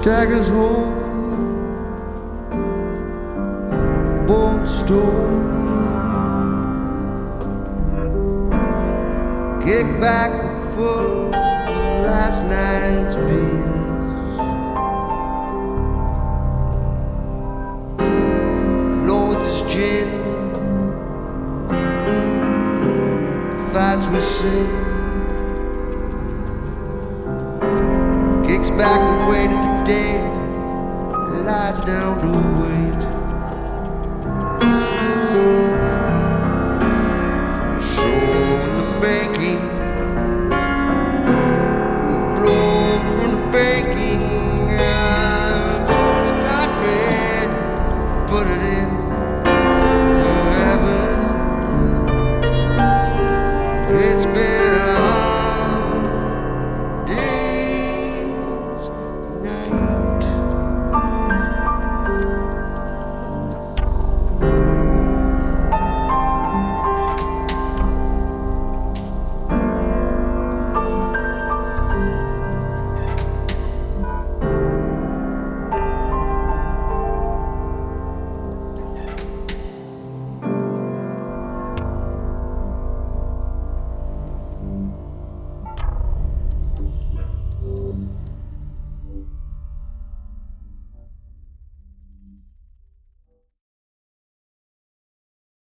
staggers home, bolt stone. Kick back full last night's beers. Lord, this gin, the fights we sing, kicks back the weight of the day, lies down to wait.